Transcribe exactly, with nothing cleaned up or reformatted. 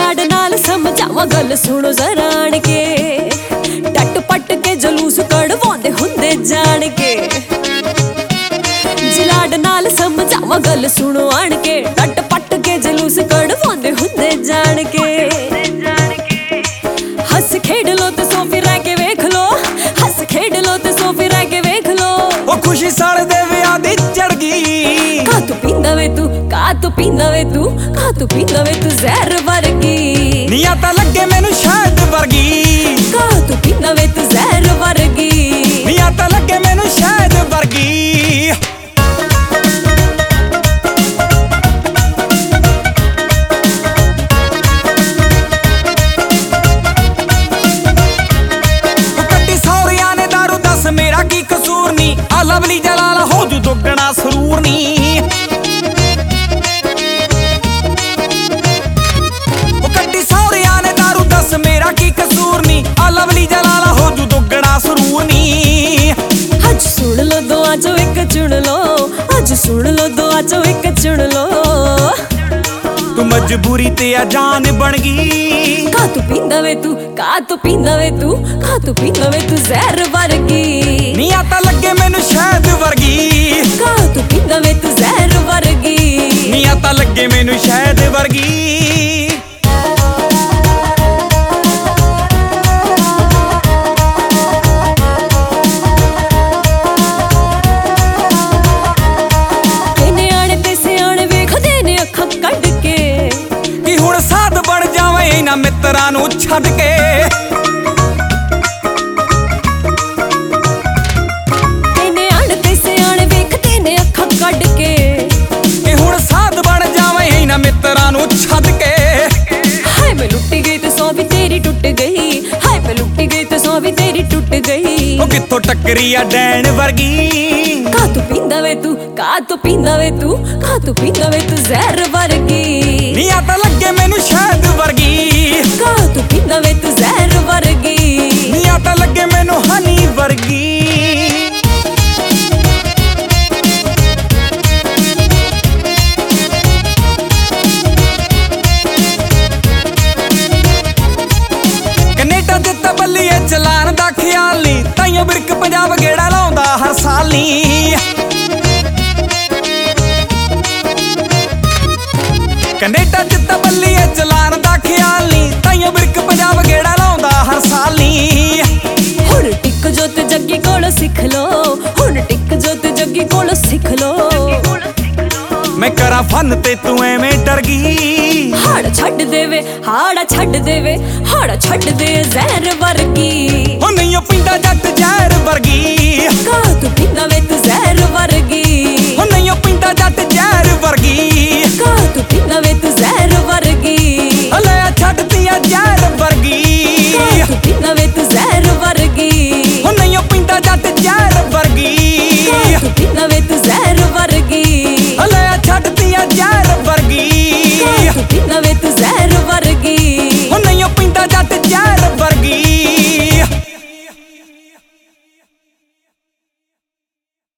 लाड नाल समझावा गल सुनो जरा आण के, टट पट के जलूस कढ़वांदे हुंदे जान के। लाड नाल समझावा गल सुनो आण के, टट पट के जलूस कढ़वांदे हुंदे जान के। हस खेड लो ते सोफी रह के वेख लो, हस खेड लो ते सोफी रह के वेख लो। ओ खुशी साल दे विआह दी चढ़ गई। का तू पींदा वे तू, का तू पींदा वे तू, का तू पींदा वे तू जहर वर्गी। निया तां लगे मैनू शहद वर्गी। का तू पींदा वे तू जहर वर्गी। निया तां लगे मैनू शहद वर्गी। मेरा की कसूर नी, आ लवली जलाल हो जू दुगना सरूर नी। ओ कट्टी सौरिया ने दारू दस मेरा की कसूर नी, आ लवली जलाल हो जू दुगना सरूर नी। अज सुन लो दो आजो एक चुन लो, अज सुन लो दो आजो एक चुन लो। तू मजबूरी ते अजान बन गई। का तू पींदा वे तू, का तू पींदा वे तू, का तू पींदा वे तू जहर वर्गी। निया तां लगे मैनू शहद वर्गी। का तू पींदा वे तू जहर वर्गी। निया तां लगे मैनू शहद वर्गी। ना मित्रां नू छड्ड के तेने आण ते सियाण वेखदे ने अखां कढ के। कि हुण साध बन जावे ना मित्रां नू छड्ड के। हाय मैं लुट्टी गई ते सौ भी तेरी टुट गई, हाय मैं लुट्टी गई ते सौ भी तेरी टुट गई। ओ कित्थों टक्करी आ डैन वर्गी। का तू पींदा वे तू, का तू पींदा वे तू, का तू पींदा वे तू जहर वर्गी। निया तां लगे मैनू शहद वर्गी। का तू पींदा वे तू जहर वर्गी। निया तां लगे मैनू हनी वर्गी। कनेडा ते तबलीए चलान दा ख्याल नी, ताइयों बिरक पंजाब गेड़ा लाउंदा हर साल नी। कनेडा च तबलीए चलान दा ख्याल नी, ताइयों बिरक पंजाब गेड़ा लाउंदा हर साल नी। हुण टिक जो ते जग्गी कोलों सिख लो, हुण टिक जो ते जग्गी कोलों सिख लो। मैं करा फन ते तू एवें डर गई। हाड़ छड्ड देवे, हाड़ा छड्ड देवे, हाड़ा छड्ड दे जहर वर्गी। ओ नहीं पींदा जट